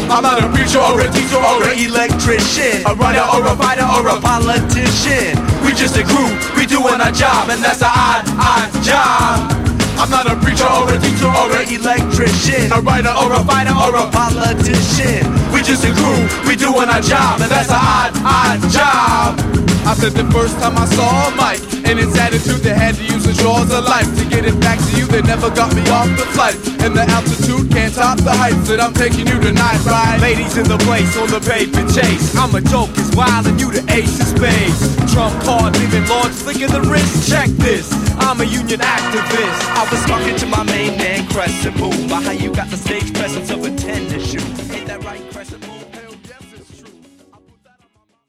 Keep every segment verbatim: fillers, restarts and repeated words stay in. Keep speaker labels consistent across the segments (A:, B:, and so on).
A: I'm not a preacher or a teacher or an electrician, a writer or a fighter or a politician. We just a group, we doing our job, and that's an odd, odd job. I'm not a preacher or a teacher or an electrician, a writer or a fighter or a politician. We just a group, we doing our job, and that's an odd, odd job. I said the first time I saw Mike and his attitude, they had to use the jaws of life to get it back to you. They never got me off the flight, and the altitude can't top the heights that I'm taking you tonight, right? Ladies in the place on the pavement chase. I'm a joke, it's wild, and you the ace of spades. Trump card, leaving lords flicking the wrist. Check this, I'm a union activist. I was talking to my main man, Crescent Moon, about how you got the stage presence of a tennis shoe. Ain't that right, Crescent Moon? Hell yes, it's true. I put that on my mind.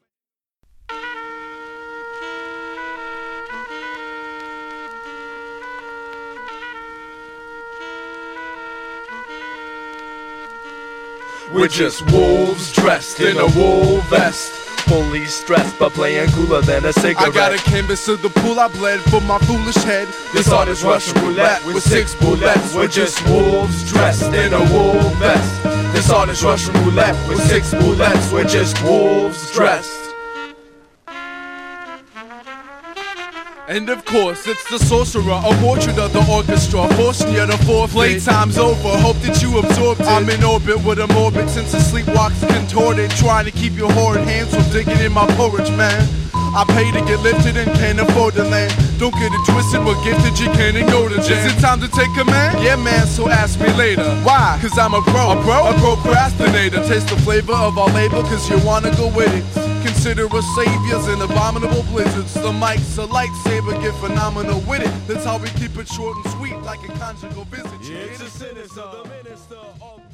A: We're just wolves dressed in a wool vest, fully stressed but playing cooler than a cigarette. I got a canvas of the pool I bled for my foolish head. This art is Russian roulette with six bullets. We're just wolves dressed in a wool vest. This art is Russian roulette with six bullets. We're just wolves dressed. And of course, it's the sorcerer, a portrait of the orchestra, forcing you to forfeit. Playtime's over, hope that you absorbed it. I'm in orbit with a morbid sense of sleepwalks contorted, trying to keep your horrid hands from digging in my porridge, man. I pay to get lifted and can't afford the land. Don't get it twisted, we're gifted, you can't go to jail. Is it time to take command? Yeah, man, so ask me later. Why? Cause I'm a pro, a pro, a procrastinator. Taste the flavor of our labor, cause you wanna go with it. Consider us saviors in abominable blizzards. The mic's a lightsaber, get phenomenal with it. That's how we keep it short and sweet, like a conjugal visit.
B: Yeah, it's a sinister, the minister of